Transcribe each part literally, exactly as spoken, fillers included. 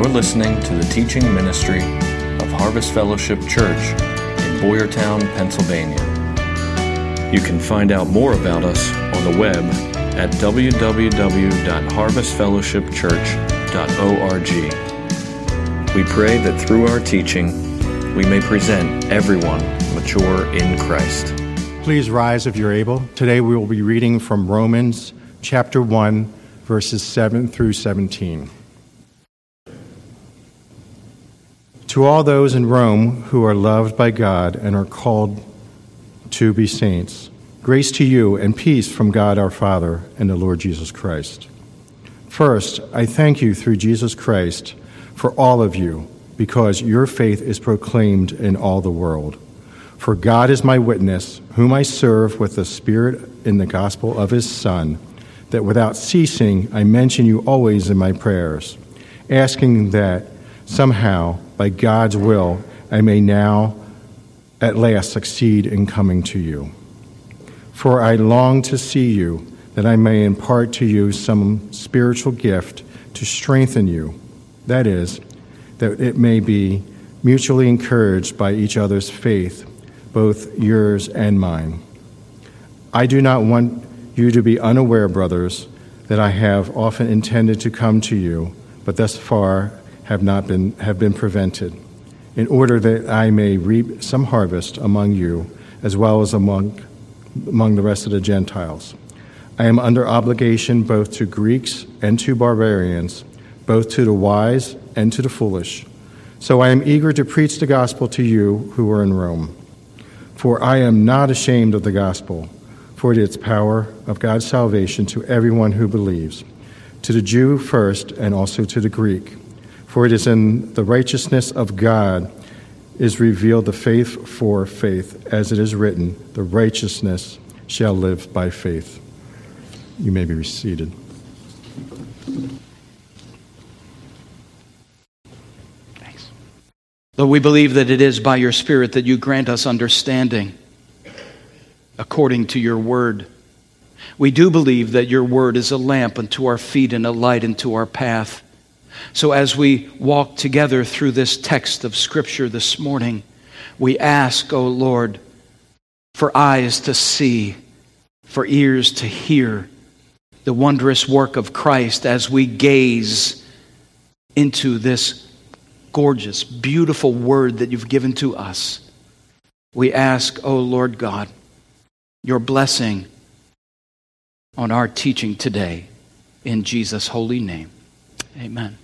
You're listening to the teaching ministry of Harvest Fellowship Church in Boyertown, Pennsylvania. You can find out more about us on the web at w w w dot harvest fellowship church dot org. We pray that through our teaching, we may present everyone mature in Christ. Please rise if you're able. Today we will be reading from Romans chapter one, verses seven through seventeen. To all those in Rome who are loved by God and are called to be saints, grace to you and peace from God our Father and the Lord Jesus Christ. First, I thank you through Jesus Christ for all of you, because your faith is proclaimed in all the world. For God is my witness, whom I serve with the Spirit in the gospel of his Son, that without ceasing I mention you always in my prayers, asking that somehow, by God's will, I may now at last succeed in coming to you. For I long to see you, that I may impart to you some spiritual gift to strengthen you, that is, that it may be mutually encouraged by each other's faith, both yours and mine. I do not want you to be unaware, brothers, that I have often intended to come to you, but thus far have not been have been prevented, in order that I may reap some harvest among you, as well as among among the rest of the Gentiles. I am under obligation both to Greeks and to barbarians, both to the wise and to the foolish. So I am eager to preach the gospel to you who are in Rome. For I am not ashamed of the gospel, for it is power of God's salvation to everyone who believes, to the Jew first and also to the Greek. For it is in the righteousness of God is revealed the faith for faith, as it is written, the righteousness shall live by faith. You may be seated. Thanks. Lord, we believe that it is by your Spirit that you grant us understanding according to your word. We do believe that your word is a lamp unto our feet and a light unto our path. So as we walk together through this text of Scripture this morning, we ask, O Lord, for eyes to see, for ears to hear the wondrous work of Christ as we gaze into this gorgeous, beautiful word that you've given to us. We ask, O Lord God, your blessing on our teaching today in Jesus' holy name. Amen.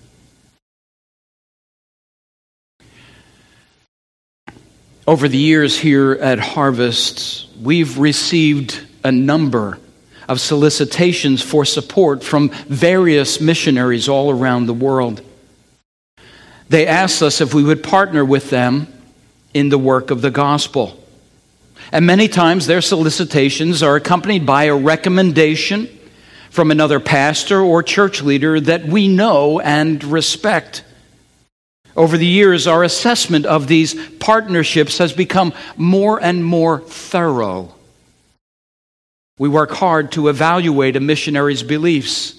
Over the years here at Harvest, we've received a number of solicitations for support from various missionaries all around the world. They asked us if we would partner with them in the work of the gospel. And many times their solicitations are accompanied by a recommendation from another pastor or church leader that we know and respect. Over the years, our assessment of these partnerships has become more and more thorough. We work hard to evaluate a missionary's beliefs,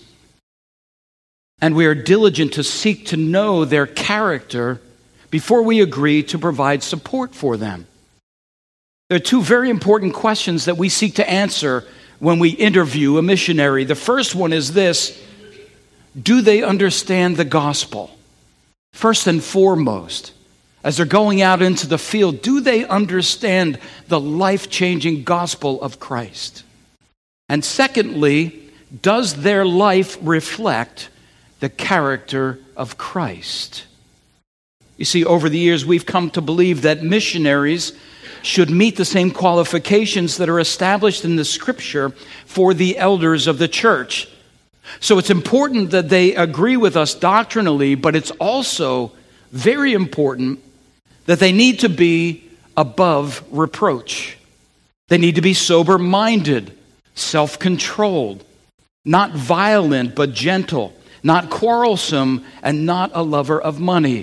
and we are diligent to seek to know their character before we agree to provide support for them. There are two very important questions that we seek to answer when we interview a missionary. The first one is this: do they understand the gospel? First and foremost, as they're going out into the field, do they understand the life-changing gospel of Christ? And secondly, does their life reflect the character of Christ? You see, over the years, we've come to believe that missionaries should meet the same qualifications that are established in the Scripture for the elders of the church. So it's important that they agree with us doctrinally, but it's also very important that they need to be above reproach. They need to be sober-minded, self-controlled, not violent but gentle, not quarrelsome, and not a lover of money.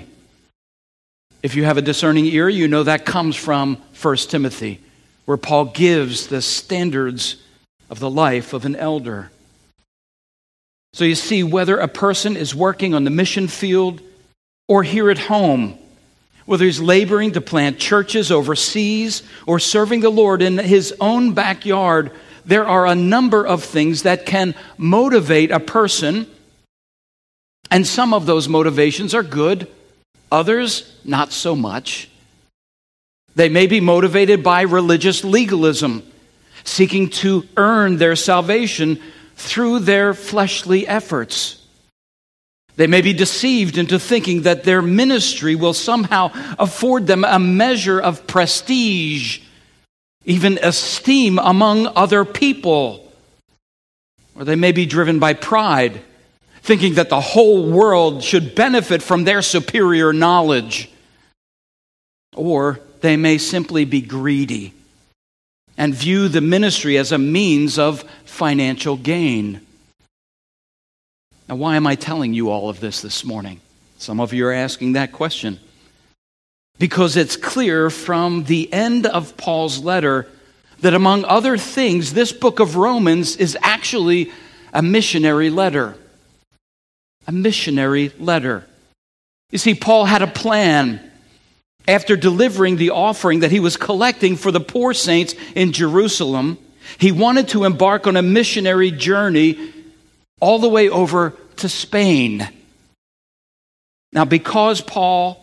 If you have a discerning ear, you know that comes from First Timothy, where Paul gives the standards of the life of an elder. So you see, whether a person is working on the mission field or here at home, whether he's laboring to plant churches overseas or serving the Lord in his own backyard, there are a number of things that can motivate a person, and some of those motivations are good, others not so much. They may be motivated by religious legalism, seeking to earn their salvation through their fleshly efforts. They may be deceived into thinking that their ministry will somehow afford them a measure of prestige, even esteem among other people. Or they may be driven by pride, thinking that the whole world should benefit from their superior knowledge. Or they may simply be greedy and view the ministry as a means of financial gain. Now, why am I telling you all of this this morning? Some of you are asking that question. Because it's clear from the end of Paul's letter that, among other things, this book of Romans is actually a missionary letter. A missionary letter. You see, Paul had a plan. After delivering the offering that he was collecting for the poor saints in Jerusalem, he wanted to embark on a missionary journey all the way over to Spain. Now, because Paul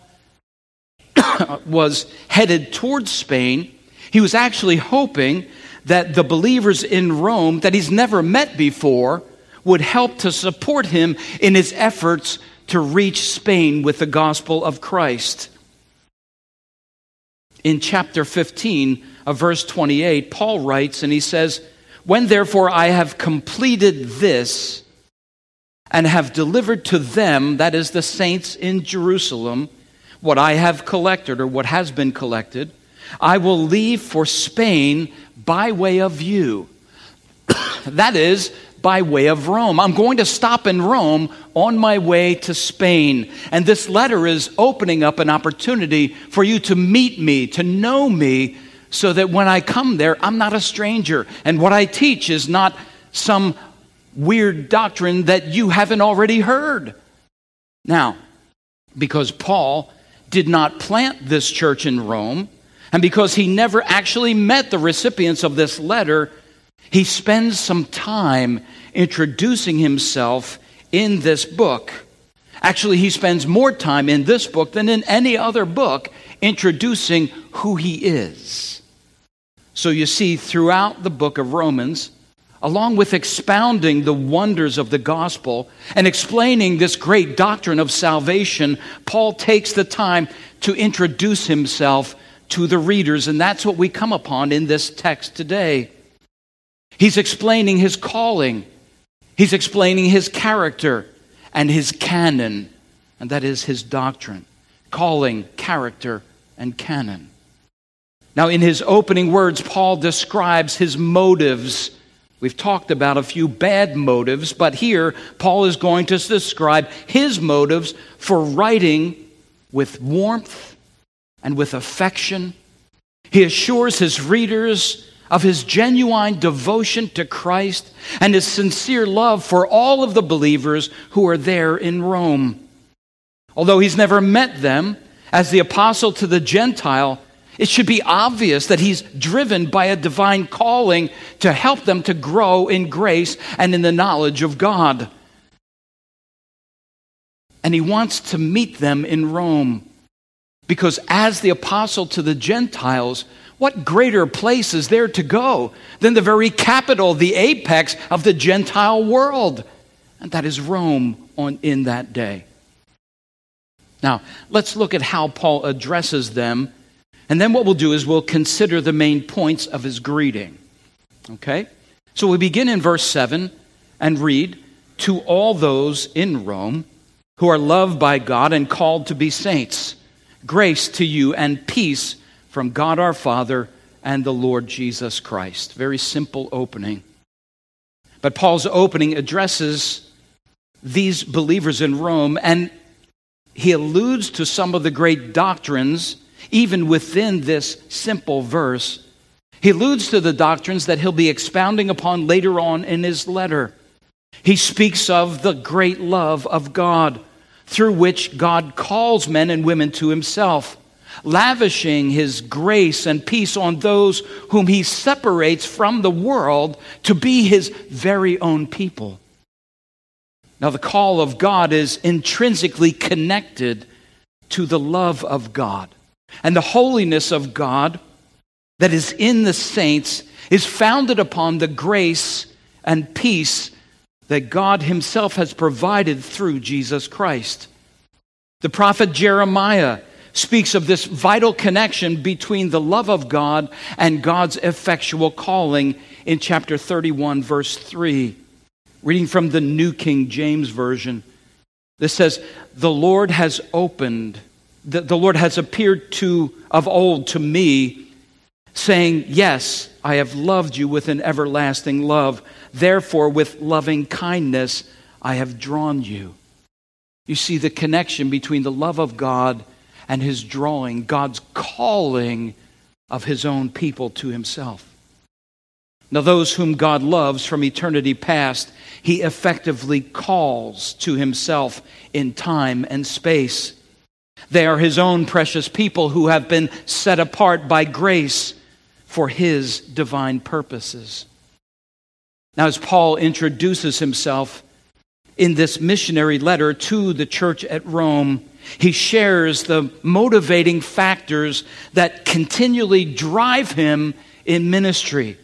was headed towards Spain, he was actually hoping that the believers in Rome that he's never met before would help to support him in his efforts to reach Spain with the gospel of Christ. In chapter fifteen of verse twenty-eight, Paul writes, and he says, "When therefore I have completed this, and have delivered to them," that is the saints in Jerusalem, "what I have collected," or what has been collected, "I will leave for Spain by way of you." That is, by way of Rome. I'm going to stop in Rome on my way to Spain. And this letter is opening up an opportunity for you to meet me, to know me, so that when I come there, I'm not a stranger. And what I teach is not some weird doctrine that you haven't already heard. Now, because Paul did not plant this church in Rome, and because he never actually met the recipients of this letter, he spends some time introducing himself in this book. Actually, he spends more time in this book than in any other book introducing who he is. So you see, throughout the book of Romans, along with expounding the wonders of the gospel and explaining this great doctrine of salvation, Paul takes the time to introduce himself to the readers, and that's what we come upon in this text today. He's explaining his calling, he's explaining his character and his canon, and that is his doctrine. Calling, character, and canon. Now, in his opening words, Paul describes his motives. We've talked about a few bad motives, but here Paul is going to describe his motives for writing with warmth and with affection. He assures his readers of his genuine devotion to Christ and his sincere love for all of the believers who are there in Rome. Although he's never met them, as the apostle to the Gentile, it should be obvious that he's driven by a divine calling to help them to grow in grace and in the knowledge of God. And he wants to meet them in Rome, because as the apostle to the Gentiles, what greater place is there to go than the very capital, the apex of the Gentile world? And that is Rome on, in that day. Now, let's look at how Paul addresses them. And then what we'll do is we'll consider the main points of his greeting. Okay? So we begin in verse seven and read, "To all those in Rome who are loved by God and called to be saints, grace to you and peace from God our Father and the Lord Jesus Christ." Very simple opening. But Paul's opening addresses these believers in Rome, and he alludes to some of the great doctrines even within this simple verse. He alludes to the doctrines that he'll be expounding upon later on in his letter. He speaks of the great love of God, through which God calls men and women to himself, lavishing his grace and peace on those whom he separates from the world to be his very own people. Now, the call of God is intrinsically connected to the love of God. And the holiness of God that is in the saints is founded upon the grace and peace that God himself has provided through Jesus Christ. The prophet Jeremiah speaks of this vital connection between the love of God and God's effectual calling in chapter thirty-one, verse three. Reading from the New King James Version, this says, "The Lord has opened, the, the Lord has appeared to of old to me, saying, yes, I have loved you with an everlasting love. Therefore, with loving kindness, I have drawn you." You see the connection between the love of God and his drawing, God's calling of his own people to himself. Now, those whom God loves from eternity past, he effectively calls to himself in time and space. They are his own precious people who have been set apart by grace for his divine purposes. Now, as Paul introduces himself in this missionary letter to the church at Rome, he shares the motivating factors that continually drive him in ministry.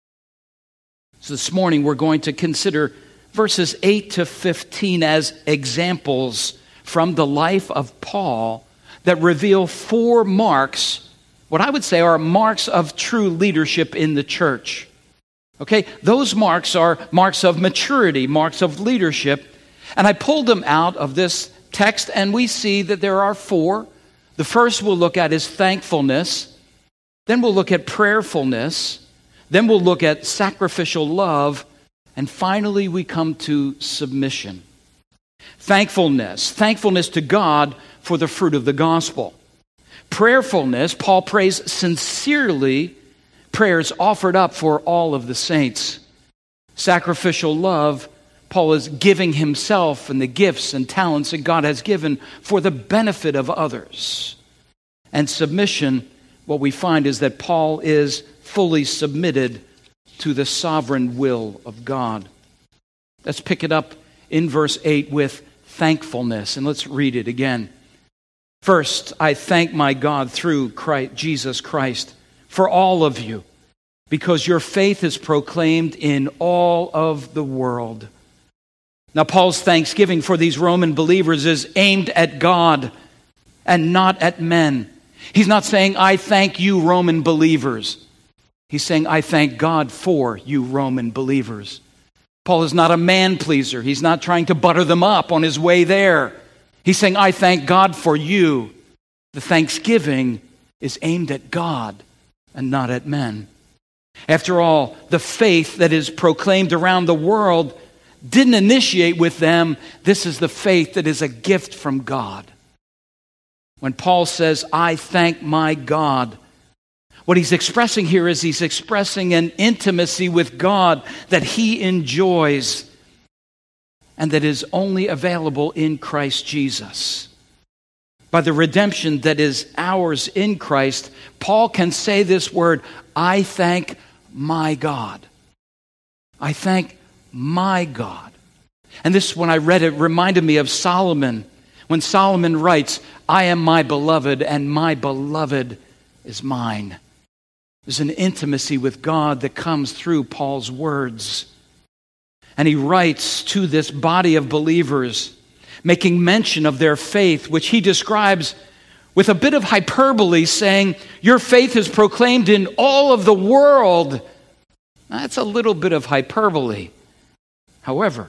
So this morning we're going to consider verses eight to fifteen as examples from the life of Paul that reveal four marks, what I would say are marks of true leadership in the church. Okay, those marks are marks of maturity, marks of leadership. And I pulled them out of this text, and we see that there are four. The first we'll look at is thankfulness. Then we'll look at prayerfulness. Then we'll look at sacrificial love. And finally, we come to submission. Thankfulness. Thankfulness to God for the fruit of the gospel. Prayerfulness. Paul prays sincerely. Prayers offered up for all of the saints. Sacrificial love. Paul is giving himself and the gifts and talents that God has given for the benefit of others. And submission, what we find is that Paul is fully submitted to the sovereign will of God. Let's pick it up in verse eight with thankfulness, and let's read it again. "First, I thank my God through Christ, Jesus Christ for all of you, because your faith is proclaimed in all of the world." Now, Paul's thanksgiving for these Roman believers is aimed at God and not at men. He's not saying, "I thank you, Roman believers." He's saying, "I thank God for you, Roman believers." Paul is not a man pleaser. He's not trying to butter them up on his way there. He's saying, "I thank God for you." The thanksgiving is aimed at God and not at men. After all, the faith that is proclaimed around the world didn't initiate with them. This is the faith that is a gift from God. When Paul says, "I thank my God," what he's expressing here is he's expressing an intimacy with God that he enjoys and that is only available in Christ Jesus. By the redemption that is ours in Christ, Paul can say this word, "I thank my God." I thank my God. And this, when I read it, reminded me of Solomon. When Solomon writes, "I am my beloved, and my beloved is mine." There's an intimacy with God that comes through Paul's words. And he writes to this body of believers, making mention of their faith, which he describes with a bit of hyperbole, saying, "Your faith is proclaimed in all of the world." That's a little bit of hyperbole. However,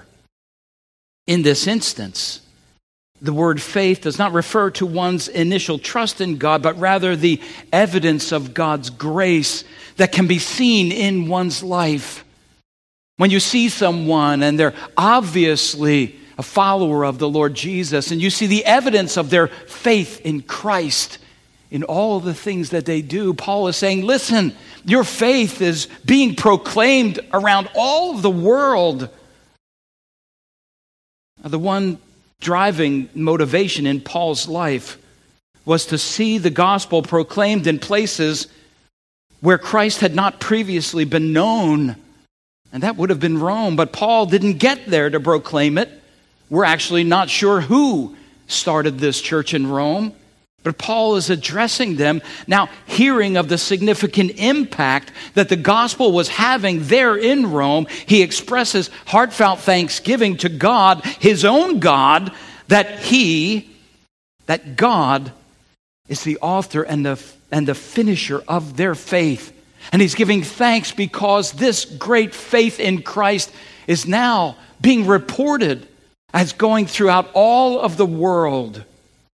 in this instance, the word faith does not refer to one's initial trust in God, but rather the evidence of God's grace that can be seen in one's life. When you see someone and they're obviously a follower of the Lord Jesus, and you see the evidence of their faith in Christ in all the things that they do, Paul is saying, listen, your faith is being proclaimed around all of the world. Now, the one driving motivation in Paul's life was to see the gospel proclaimed in places where Christ had not previously been known. And that would have been Rome. But Paul didn't get there to proclaim it. We're actually not sure who started this church in Rome. But Paul is addressing them, now hearing of the significant impact that the gospel was having there in Rome. He expresses heartfelt thanksgiving to God, his own God, that he, that God is the author and the, and the finisher of their faith. And he's giving thanks because this great faith in Christ is now being reported as going throughout all of the world.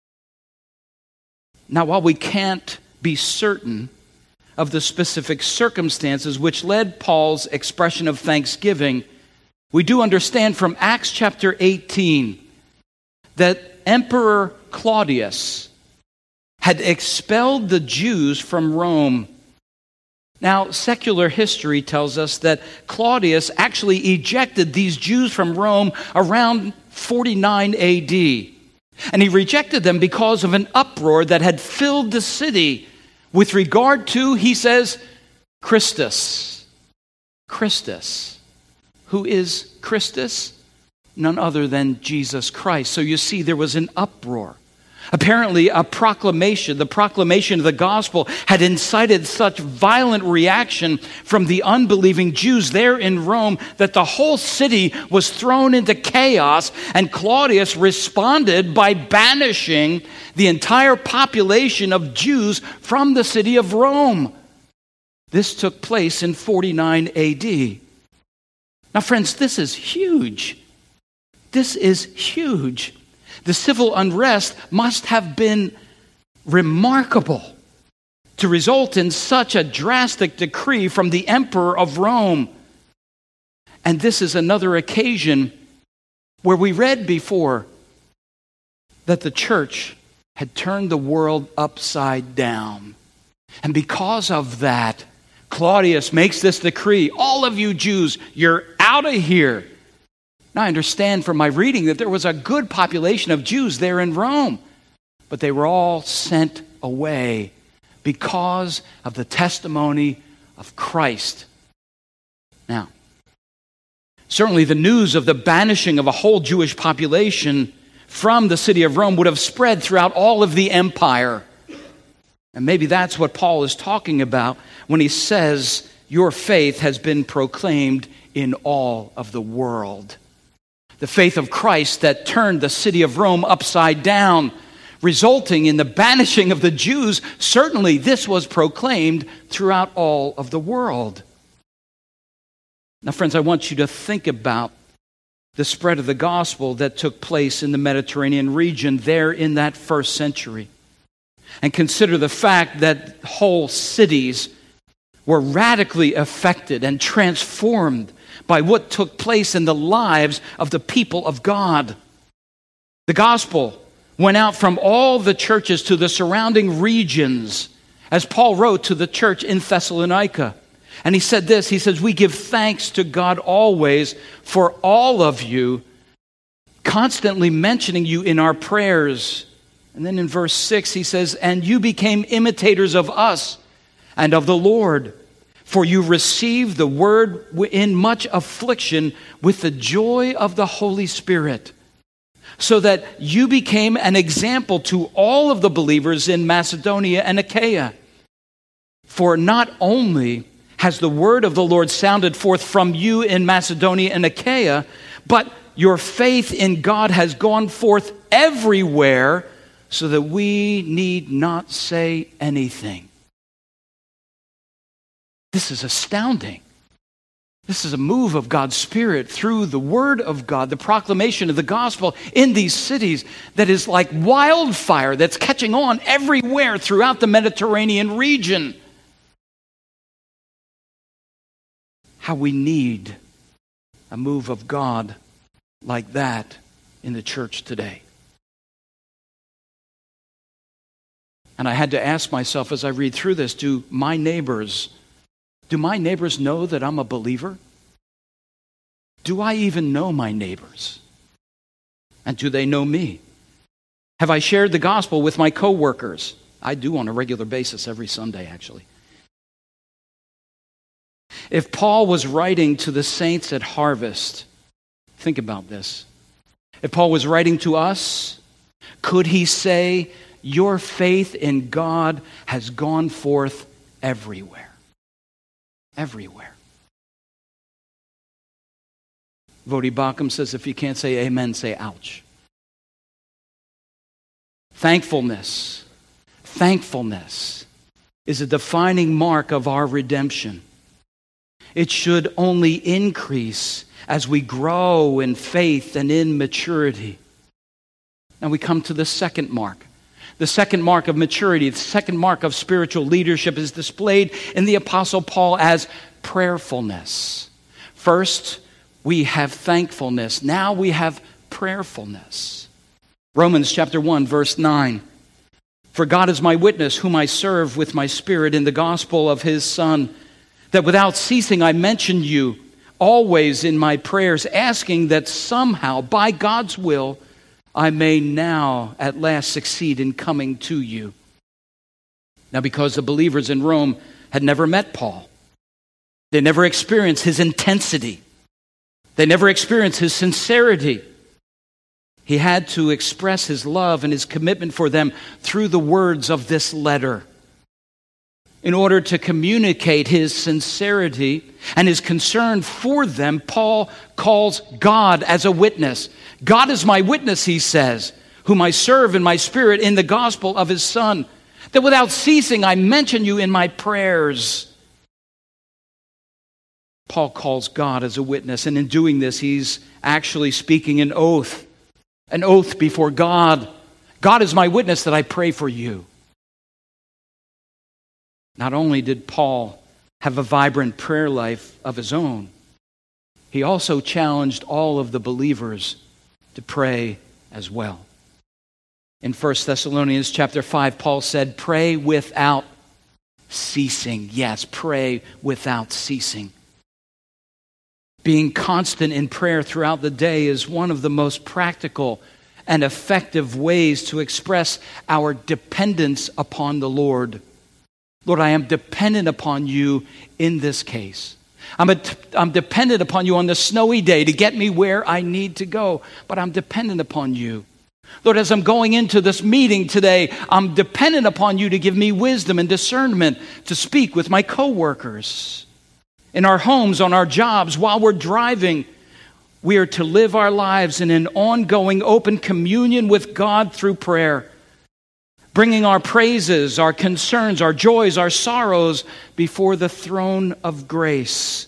Now, while we can't be certain of the specific circumstances which led Paul's expression of thanksgiving, we do understand from Acts chapter eighteen that Emperor Claudius had expelled the Jews from Rome. Now, secular history tells us that Claudius actually ejected these Jews from Rome around forty-nine A D And he rejected them because of an uproar that had filled the city with regard to, he says, Christus. Christus. Who is Christus? None other than Jesus Christ. So you see, there was an uproar. Apparently, a proclamation, the proclamation of the gospel had incited such violent reaction from the unbelieving Jews there in Rome that the whole city was thrown into chaos, and Claudius responded by banishing the entire population of Jews from the city of Rome. This took place in forty-nine A D Now, friends, this is huge. This is huge. The civil unrest must have been remarkable to result in such a drastic decree from the emperor of Rome. And this is another occasion where we read before that the church had turned the world upside down. And because of that, Claudius makes this decree: all of you Jews, you're out of here. Now, I understand from my reading that there was a good population of Jews there in Rome, but they were all sent away because of the testimony of Christ. Now, certainly the news of the banishing of a whole Jewish population from the city of Rome would have spread throughout all of the empire. And maybe that's what Paul is talking about when he says, your faith has been proclaimed in all of the world. The faith of Christ that turned the city of Rome upside down, resulting in the banishing of the Jews. Certainly this was proclaimed throughout all of the world. Now, friends, I want you to think about the spread of the gospel that took place in the Mediterranean region there in that first century. And consider the fact that whole cities were radically affected and transformed by what took place in the lives of the people of God. The gospel went out from all the churches to the surrounding regions, as Paul wrote to the church in Thessalonica. And he said this, he says, we give thanks to God always for all of you, constantly mentioning you in our prayers. And then in verse six he says, and you became imitators of us and of the Lord, for you received the word in much affliction with the joy of the Holy Spirit, so that you became an example to all of the believers in Macedonia and Achaia. For not only has the word of the Lord sounded forth from you in Macedonia and Achaia, but your faith in God has gone forth everywhere, so that we need not say anything. This is astounding. This is a move of God's Spirit through the Word of God, the proclamation of the gospel in these cities that is like wildfire that's catching on everywhere throughout the Mediterranean region. How we need a move of God like that in the church today. And I had to ask myself as I read through this, do my neighbors, do my neighbors know that I'm a believer? Do I even know my neighbors? And do they know me? Have I shared the gospel with my co-workers? I do on a regular basis every Sunday, actually. If Paul was writing to the saints at Harvest, think about this. If Paul was writing to us, could he say, your faith in God has gone forth everywhere? Everywhere. Vodi Bakum says, if you can't say amen, say ouch. Thankfulness, thankfulness is a defining mark of our redemption. It should only increase as we grow in faith and in maturity. Now we come to the second mark. The second mark of maturity, the second mark of spiritual leadership is displayed in the Apostle Paul as prayerfulness. First, we have thankfulness. Now we have prayerfulness. Romans chapter one, verse nine. For God is my witness, whom I serve with my spirit in the gospel of his Son, that without ceasing I mention you always in my prayers, asking that somehow, by God's will, I may now at last succeed in coming to you. Now, because the believers in Rome had never met Paul, they never experienced his intensity, they never experienced his sincerity, he had to express his love and his commitment for them through the words of this letter. In order to communicate his sincerity and his concern for them, Paul calls God as a witness. God is my witness, he says, whom I serve in my spirit in the gospel of his Son, that without ceasing I mention you in my prayers. Paul calls God as a witness, and in doing this, he's actually speaking an oath, an oath before God. God is my witness that I pray for you. Not only did Paul have a vibrant prayer life of his own, he also challenged all of the believers to pray as well. In First Thessalonians chapter five, Paul said, pray without ceasing. Yes, pray without ceasing. Being constant in prayer throughout the day is one of the most practical and effective ways to express our dependence upon the Lord. Lord, I am dependent upon you in this case. I'm, a, I'm dependent upon you on the snowy day to get me where I need to go, but I'm dependent upon you. Lord, as I'm going into this meeting today, I'm dependent upon you to give me wisdom and discernment to speak with my coworkers. In our homes, on our jobs, while we're driving, we are to live our lives in an ongoing open communion with God through prayer, bringing our praises, our concerns, our joys, our sorrows before the throne of grace.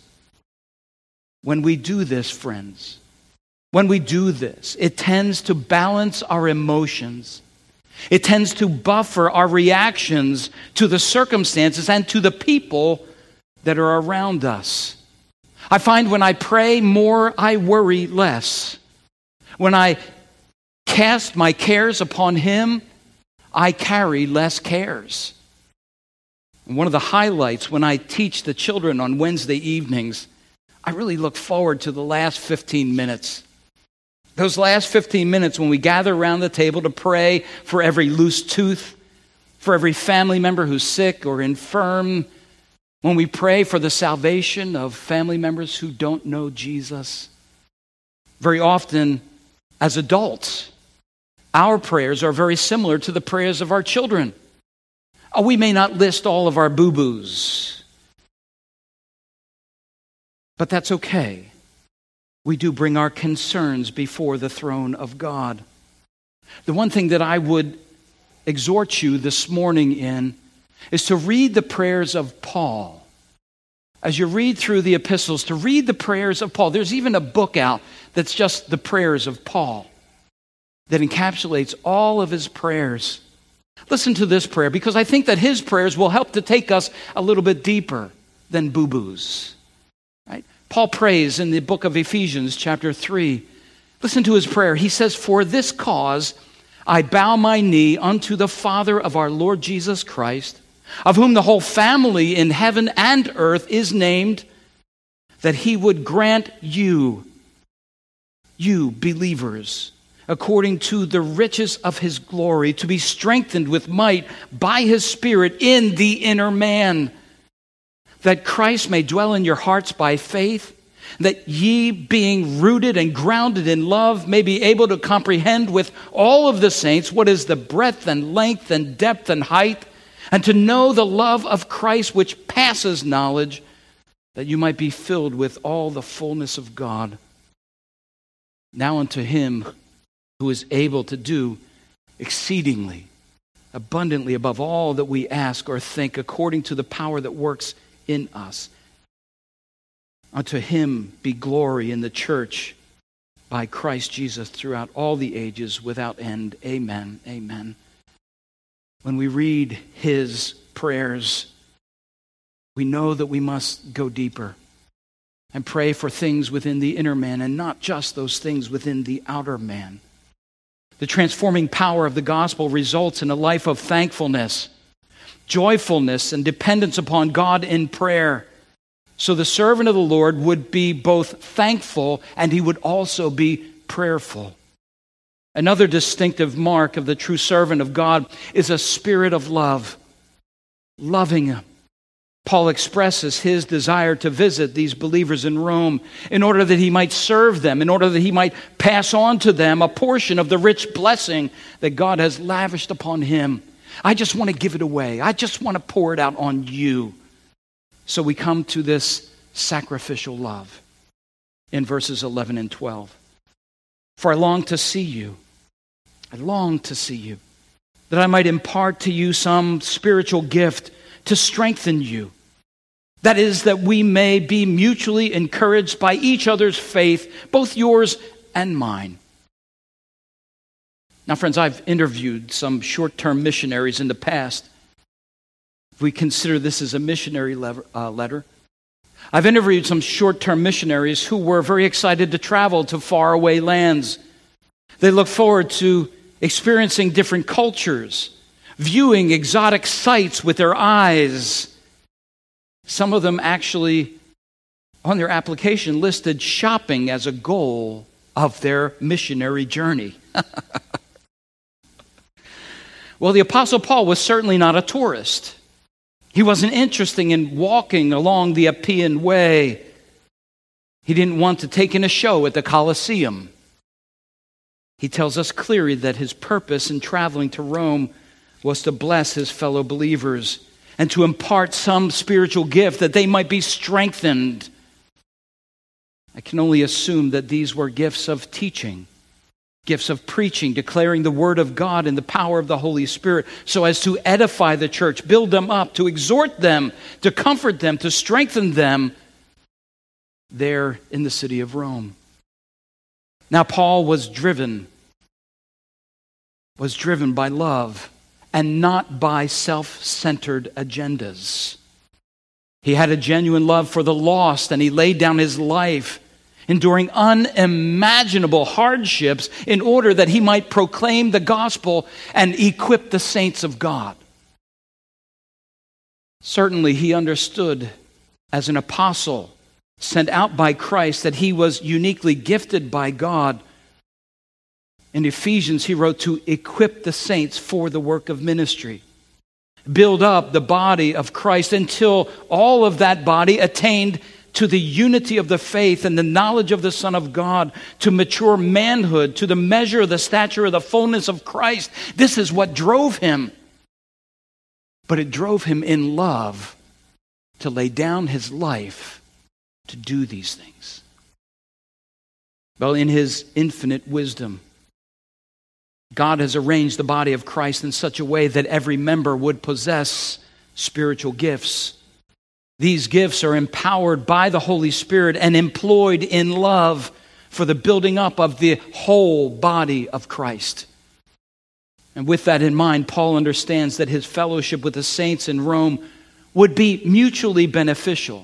When we do this, friends, when we do this, it tends to balance our emotions. It tends to buffer our reactions to the circumstances and to the people that are around us. I find when I pray more, I worry less. When I cast my cares upon him, I carry less cares. And one of the highlights when I teach the children on Wednesday evenings, I really look forward to the last fifteen minutes. Those last fifteen minutes when we gather around the table to pray for every loose tooth, for every family member who's sick or infirm, when we pray for the salvation of family members who don't know Jesus. Very often, as adults, our prayers are very similar to the prayers of our children. Oh, we may not list all of our boo-boos, but that's okay. We do bring our concerns before the throne of God. The one thing that I would exhort you this morning in is to read the prayers of Paul. As you read through the epistles, to read the prayers of Paul. There's even a book out that's just the prayers of Paul that encapsulates all of his prayers. Listen to this prayer, because I think that his prayers will help to take us a little bit deeper than boo-boos. Right? Paul prays in the book of Ephesians chapter three. Listen to his prayer. He says, for this cause I bow my knee unto the Father of our Lord Jesus Christ, of whom the whole family in heaven and earth is named, that he would grant you, you believers, according to the riches of his glory, to be strengthened with might by his Spirit in the inner man, that Christ may dwell in your hearts by faith, that ye, being rooted and grounded in love, may be able to comprehend with all of the saints what is the breadth and length and depth and height, and to know the love of Christ which passes knowledge, that you might be filled with all the fullness of God. Now unto him who is able to do exceedingly, abundantly above all that we ask or think, according to the power that works in us. Unto him be glory in the church by Christ Jesus throughout all the ages without end. Amen. Amen. When we read his prayers, we know that we must go deeper and pray for things within the inner man and not just those things within the outer man. The transforming power of the gospel results in a life of thankfulness, joyfulness, and dependence upon God in prayer. So the servant of the Lord would be both thankful and he would also be prayerful. Another distinctive mark of the true servant of God is a spirit of love, loving him. Paul expresses his desire to visit these believers in Rome in order that he might serve them, in order that he might pass on to them a portion of the rich blessing that God has lavished upon him. I just want to give it away. I just want to pour it out on you. So we come to this sacrificial love in verses eleven and twelve. For I long to see you. I long to see you, that I might impart to you some spiritual gift to strengthen you. That is, that we may be mutually encouraged by each other's faith, both yours and mine. Now, friends, I've interviewed some short-term missionaries in the past. If we consider this as a missionary lever, uh, letter, I've interviewed some short-term missionaries who were very excited to travel to faraway lands. They look forward to experiencing different cultures, viewing exotic sights with their eyes. Some of them actually, on their application, listed shopping as a goal of their missionary journey. Well, the Apostle Paul was certainly not a tourist. He wasn't interested in walking along the Appian Way. He didn't want to take in a show at the Colosseum. He tells us clearly that his purpose in traveling to Rome was to bless his fellow believers and to impart some spiritual gift that they might be strengthened. I can only assume that these were gifts of teaching, gifts of preaching, declaring the word of God in the power of the Holy Spirit so as to edify the church, build them up, to exhort them, to comfort them, to strengthen them there in the city of Rome. Now, Paul was driven, was driven by love and not by self-centered agendas. He had a genuine love for the lost, and he laid down his life, enduring unimaginable hardships in order that he might proclaim the gospel and equip the saints of God. Certainly, he understood as an apostle sent out by Christ that he was uniquely gifted by God. In Ephesians, he wrote to equip the saints for the work of ministry. Build up the body of Christ until all of that body attained to the unity of the faith and the knowledge of the Son of God, to mature manhood, to the measure of the stature of the fullness of Christ. This is what drove him. But it drove him in love to lay down his life to do these things. Well, in his infinite wisdom, God has arranged the body of Christ in such a way that every member would possess spiritual gifts. These gifts are empowered by the Holy Spirit and employed in love for the building up of the whole body of Christ. And with that in mind, Paul understands that his fellowship with the saints in Rome would be mutually beneficial.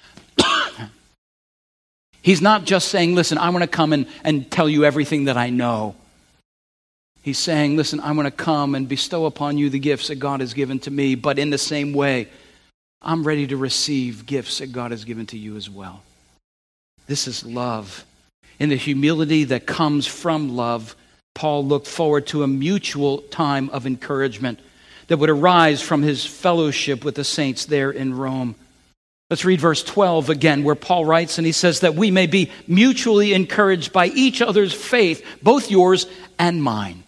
He's not just saying, listen, I want to come and, and tell you everything that I know. He's saying, listen, I'm going to come and bestow upon you the gifts that God has given to me, but in the same way, I'm ready to receive gifts that God has given to you as well. This is love. In the humility that comes from love, Paul looked forward to a mutual time of encouragement that would arise from his fellowship with the saints there in Rome. Let's read verse twelve again, where Paul writes, and he says that we may be mutually encouraged by each other's faith, both yours and mine.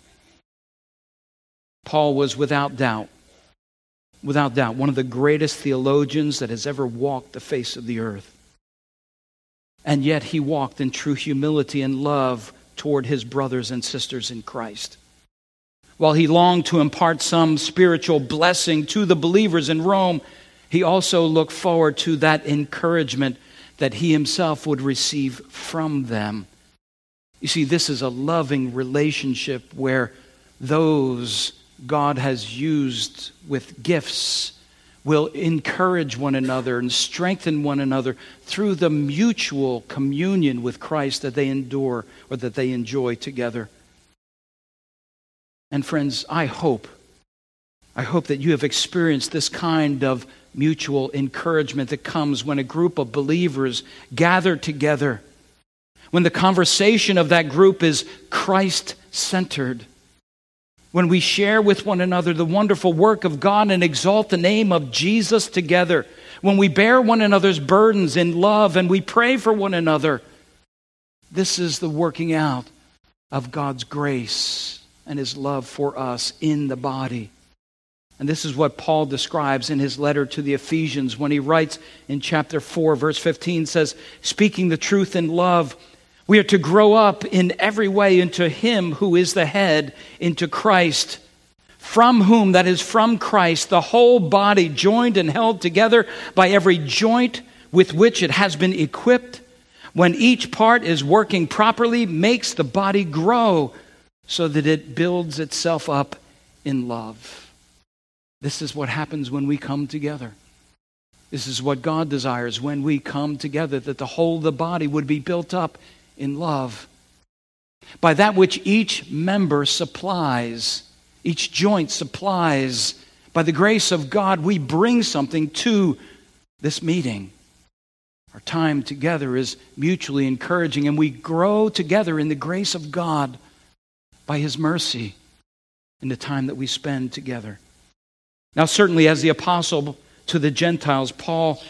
Paul was without doubt, without doubt, one of the greatest theologians that has ever walked the face of the earth. And yet he walked in true humility and love toward his brothers and sisters in Christ. While he longed to impart some spiritual blessing to the believers in Rome, he also looked forward to that encouragement that he himself would receive from them. You see, this is a loving relationship where those God has used with gifts will encourage one another and strengthen one another through the mutual communion with Christ that they endure or that they enjoy together. And friends, I hope, I hope that you have experienced this kind of mutual encouragement that comes when a group of believers gather together, when the conversation of that group is Christ-centered, when we share with one another the wonderful work of God and exalt the name of Jesus together, when we bear one another's burdens in love and we pray for one another. This is the working out of God's grace and His love for us in the body. And this is what Paul describes in his letter to the Ephesians when he writes in chapter four, verse fifteen, says, speaking the truth in love, we are to grow up in every way into Him who is the head, into Christ, from whom, that is from Christ, the whole body joined and held together by every joint with which it has been equipped, when each part is working properly, makes the body grow so that it builds itself up in love. This is what happens when we come together. This is what God desires when we come together, that the whole of the body would be built up in love, by that which each member supplies, each joint supplies. By the grace of God, we bring something to this meeting. Our time together is mutually encouraging, and we grow together in the grace of God by His mercy in the time that we spend together. Now, certainly as the apostle to the Gentiles, Paul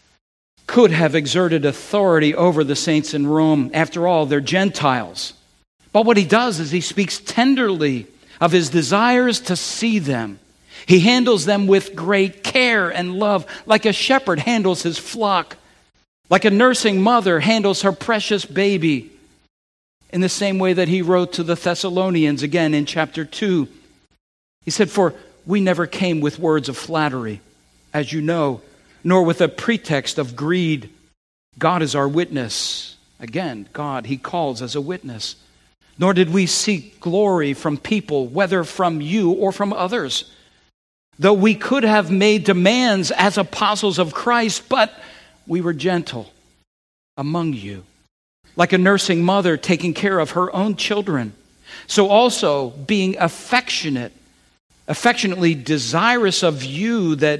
could have exerted authority over the saints in Rome. After all, they're Gentiles. But what he does is he speaks tenderly of his desires to see them. He handles them with great care and love, like a shepherd handles his flock, like a nursing mother handles her precious baby. In the same way that he wrote to the Thessalonians again in chapter two. He said, for we never came with words of flattery, as you know, nor with a pretext of greed. God is our witness. Again, God, He calls as a witness. Nor did we seek glory from people, whether from you or from others. Though we could have made demands as apostles of Christ, but we were gentle among you, like a nursing mother taking care of her own children. So also being affectionate, affectionately desirous of you, that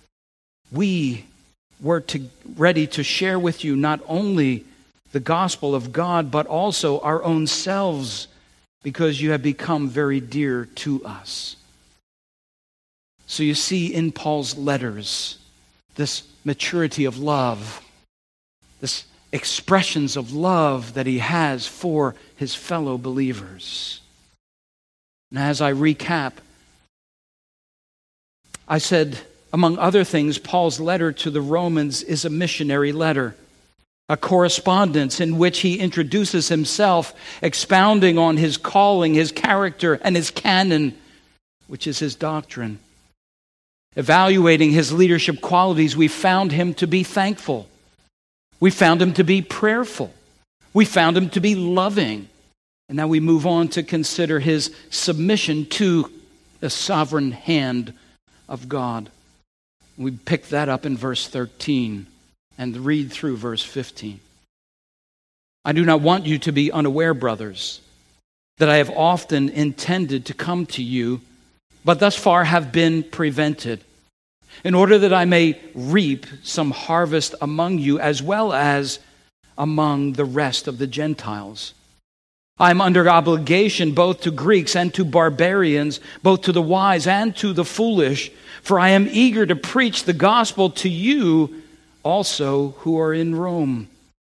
we were to, ready to share with you not only the gospel of God, but also our own selves, because you have become very dear to us. So you see in Paul's letters this maturity of love, this expressions of love that he has for his fellow believers. And as I recap, I said, among other things, Paul's letter to the Romans is a missionary letter, a correspondence in which he introduces himself, expounding on his calling, his character, and his canon, which is his doctrine. Evaluating his leadership qualities, we found him to be thankful. We found him to be prayerful. We found him to be loving. And now we move on to consider his submission to the sovereign hand of God. We pick that up in verse thirteen and read through verse fifteen. I do not want you to be unaware, brothers, that I have often intended to come to you, but thus far have been prevented, in order that I may reap some harvest among you as well as among the rest of the Gentiles. I'm under obligation both to Greeks and to barbarians, both to the wise and to the foolish, for I am eager to preach the gospel to you also who are in Rome.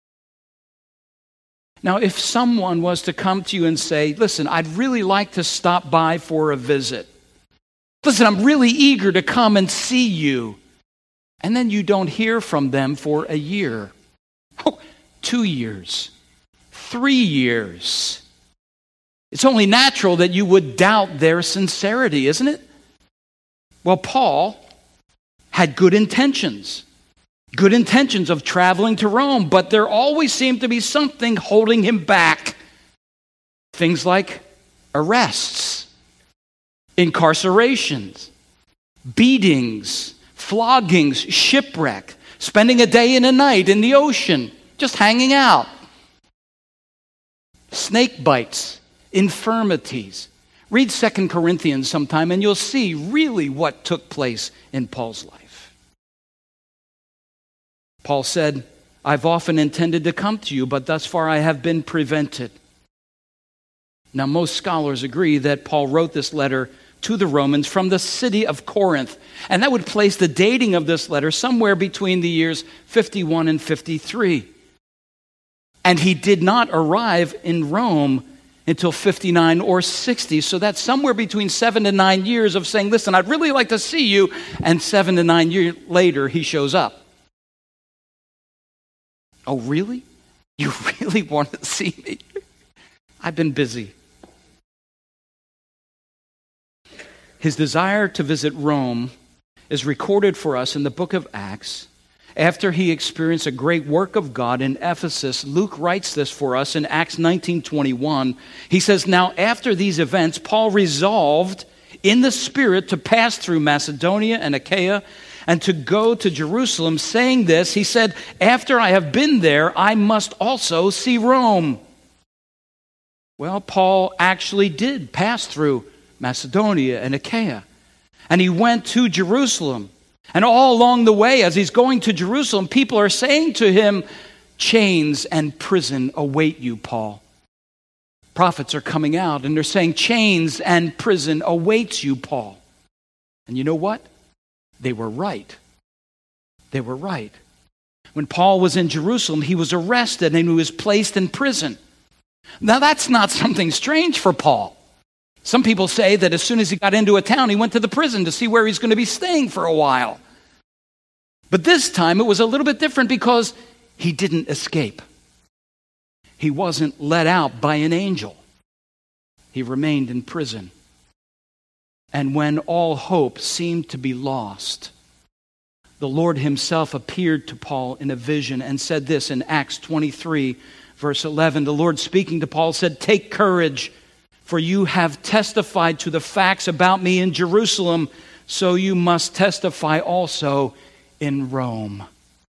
Now, if someone was to come to you and say, listen, I'd really like to stop by for a visit. Listen, I'm really eager to come and see you. And then you don't hear from them for a year. Oh, two years. Three years. It's only natural that you would doubt their sincerity, isn't it? Well, Paul had good intentions. Good intentions of traveling to Rome, but there always seemed to be something holding him back. Things like arrests, incarcerations, beatings, floggings, shipwreck, spending a day and a night in the ocean, just hanging out. Snake bites, infirmities. Read Second Corinthians sometime and you'll see really what took place in Paul's life. Paul said, I've often intended to come to you, but thus far I have been prevented. Now, most scholars agree that Paul wrote this letter to the Romans from the city of Corinth, and that would place the dating of this letter somewhere between the years fifty-one and fifty-three. And he did not arrive in Rome until fifty-nine or sixty, so that's somewhere between seven to nine years of saying, listen, I'd really like to see you, and seven to nine years later, he shows up. Oh, really? You really want to see me? I've been busy. His desire to visit Rome is recorded for us in the book of Acts. After he experienced a great work of God in Ephesus, Luke writes this for us in Acts nineteen twenty-one. He says, now after these events, Paul resolved in the Spirit to pass through Macedonia and Achaia and to go to Jerusalem. Saying this, he said, after I have been there, I must also see Rome. Well, Paul actually did pass through Macedonia and Achaia. And he went to Jerusalem. And all along the way, as he's going to Jerusalem, people are saying to him, chains and prison await you, Paul. Prophets are coming out and they're saying, chains and prison awaits you, Paul. And you know what? They were right. They were right. When Paul was in Jerusalem, he was arrested and he was placed in prison. Now, that's not something strange for Paul. Some people say that as soon as he got into a town, he went to the prison to see where he's going to be staying for a while. But this time it was a little bit different because he didn't escape. He wasn't let out by an angel. He remained in prison. And when all hope seemed to be lost, the Lord himself appeared to Paul in a vision and said this in Acts twenty-three, verse eleven. The Lord speaking to Paul said, take courage, for you have testified to the facts about me in Jerusalem, so you must testify also in Rome.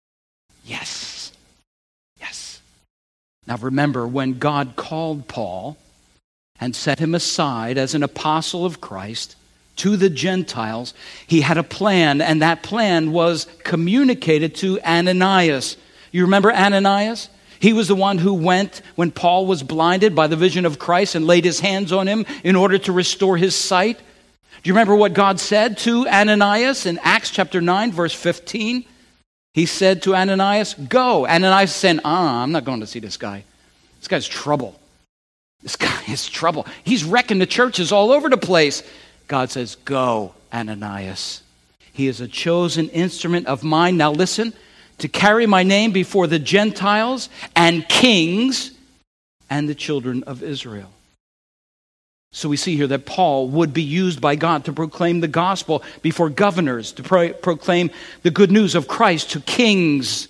Yes. Yes. Now remember, when God called Paul and set him aside as an apostle of Christ to the Gentiles, he had a plan, and that plan was communicated to Ananias. You remember Ananias? He was the one who went when Paul was blinded by the vision of Christ and laid his hands on him in order to restore his sight. Do you remember what God said to Ananias in Acts chapter nine, verse fifteen? He said to Ananias, go. Ananias said, ah, I'm not going to see this guy. This guy's trouble. This guy is trouble. He's wrecking the churches all over the place. God says, go, Ananias. He is a chosen instrument of mine. Now listen, to carry my name before the Gentiles and kings and the children of Israel. So we see here that Paul would be used by God to proclaim the gospel before governors, to pro- proclaim the good news of Christ to kings.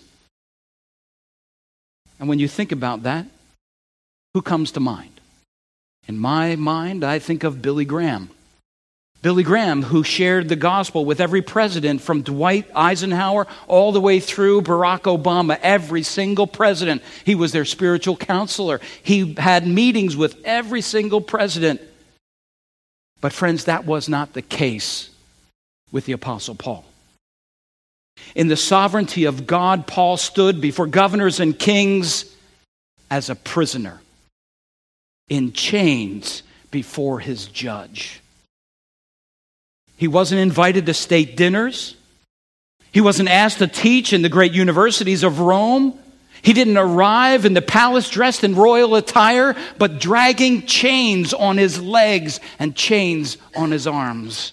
And when you think about that, who comes to mind? In my mind, I think of Billy Graham. Billy Graham, who shared the gospel with every president from Dwight Eisenhower all the way through Barack Obama, every single president. He was their spiritual counselor. He had meetings with every single president. But friends, that was not the case with the Apostle Paul. In the sovereignty of God, Paul stood before governors and kings as a prisoner. in chains before his judge. He wasn't invited to state dinners. He wasn't asked to teach in the great universities of Rome. He didn't arrive in the palace dressed in royal attire, but dragging chains on his legs and chains on his arms.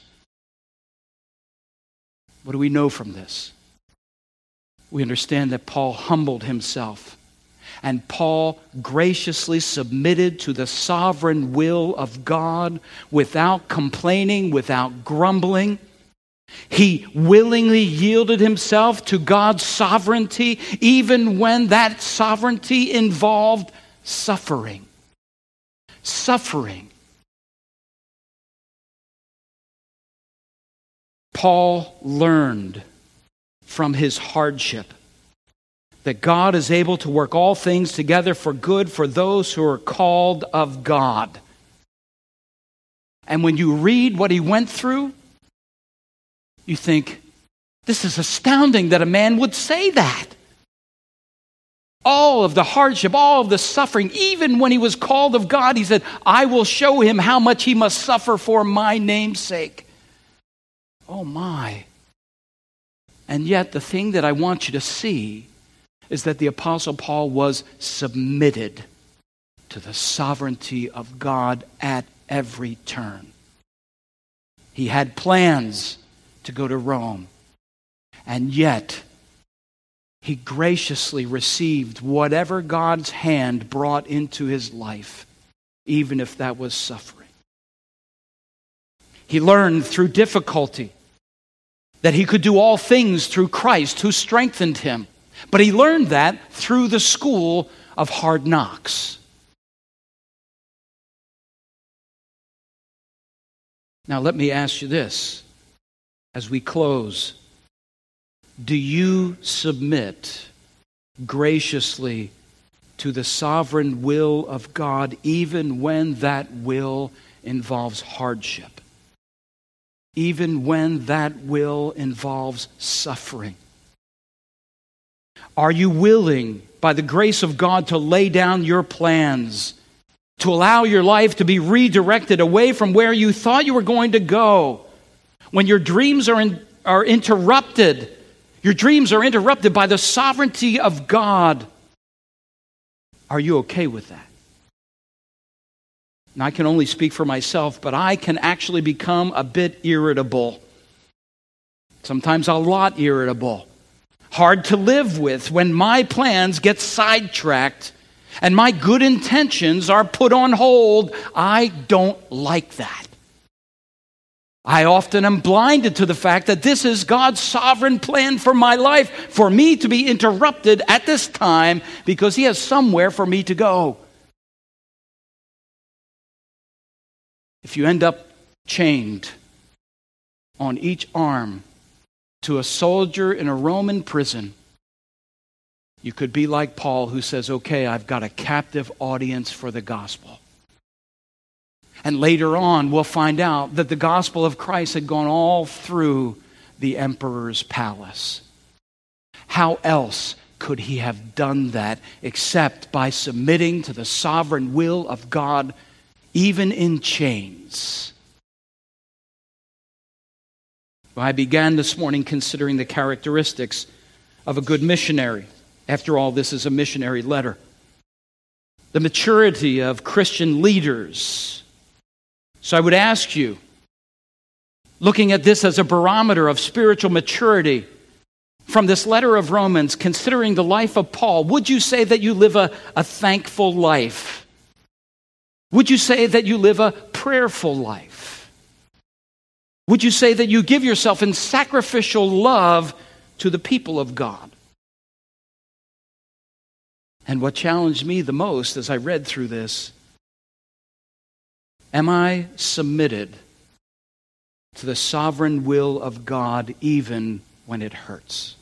What do we know from this? We understand that Paul humbled himself, and Paul graciously submitted to the sovereign will of God without complaining, without grumbling. He willingly yielded himself to God's sovereignty, even when that sovereignty involved suffering. Suffering. Paul learned from his hardship that God is able to work all things together for good for those who are called of God. And when you read what he went through, you think, this is astounding that a man would say that. All of the hardship, all of the suffering, even when he was called of God, he said, I will show him how much he must suffer for my name's sake. Oh my. And yet the thing that I want you to see is that the Apostle Paul was submitted to the sovereignty of God at every turn. He had plans to go to Rome, and yet he graciously received whatever God's hand brought into his life, even if that was suffering. He learned through difficulty that he could do all things through Christ who strengthened him. But he learned that through the school of hard knocks. Now let me ask you this as we close. Do you submit graciously to the sovereign will of God even when that will involves hardship? Even when that will involves suffering? Are you willing, by the grace of God, to lay down your plans, to allow your life to be redirected away from where you thought you were going to go? When your dreams are in, are interrupted, your dreams are interrupted by the sovereignty of God. Are you okay with that? And I can only speak for myself, but I can actually become a bit irritable. Sometimes a lot irritable. Hard to live with when my plans get sidetracked and my good intentions are put on hold. I don't like that. I often am blinded to the fact that this is God's sovereign plan for my life, for me to be interrupted at this time because he has somewhere for me to go. If you end up chained on each arm to a soldier in a Roman prison, you could be like Paul, who says, okay, I've got a captive audience for the gospel. And later on, we'll find out that the gospel of Christ had gone all through the emperor's palace. How else could he have done that except by submitting to the sovereign will of God, even in chains? I began this morning considering the characteristics of a good missionary. After all, this is a missionary letter. The maturity of Christian leaders. So I would ask you, looking at this as a barometer of spiritual maturity, from this letter of Romans, considering the life of Paul, would you say that you live a, a thankful life? Would you say that you live a prayerful life? Would you say that you give yourself in sacrificial love to the people of God? And what challenged me the most as I read through this, am I submitted to the sovereign will of God even when it hurts?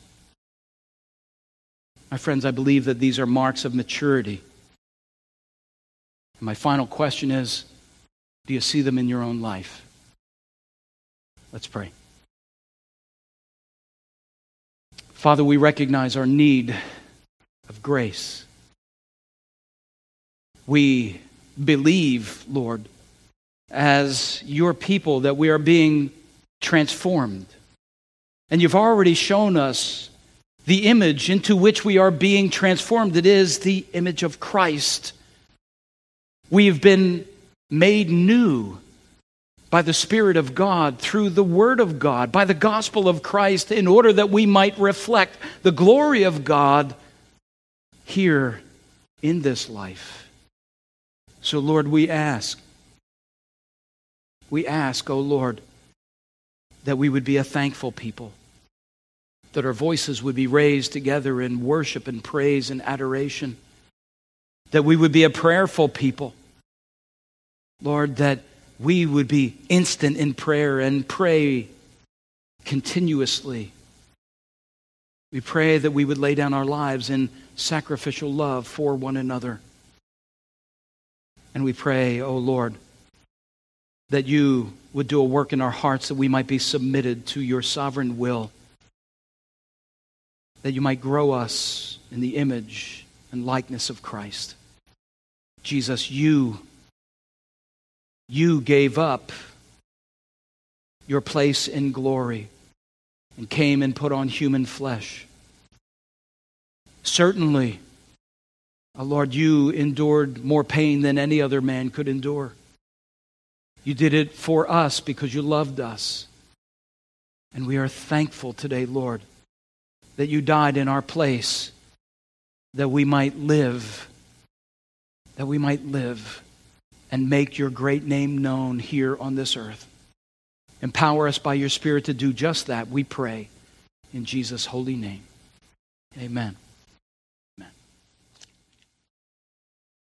My friends, I believe that these are marks of maturity. And my final question is, do you see them in your own life? Let's pray. Father, we recognize our need of grace. We believe, Lord, as your people, that we are being transformed. And you've already shown us the image into which we are being transformed. It is the image of Christ. We've been made new by the Spirit of God, through the Word of God, by the gospel of Christ, in order that we might reflect the glory of God here in this life. So, Lord, we ask, we ask, O Lord, that we would be a thankful people, that our voices would be raised together in worship and praise and adoration, that we would be a prayerful people, Lord, that we would be instant in prayer and pray continuously. We pray that we would lay down our lives in sacrificial love for one another. And we pray, oh Lord, that you would do a work in our hearts that we might be submitted to your sovereign will, that you might grow us in the image and likeness of Christ. Jesus, you You gave up your place in glory and came and put on human flesh. Certainly, oh Lord, you endured more pain than any other man could endure. You did it for us because you loved us. And we are thankful today, Lord, that you died in our place, that we might live, that we might live and make your great name known here on this earth. Empower us by your Spirit to do just that, we pray, in Jesus' holy name. Amen.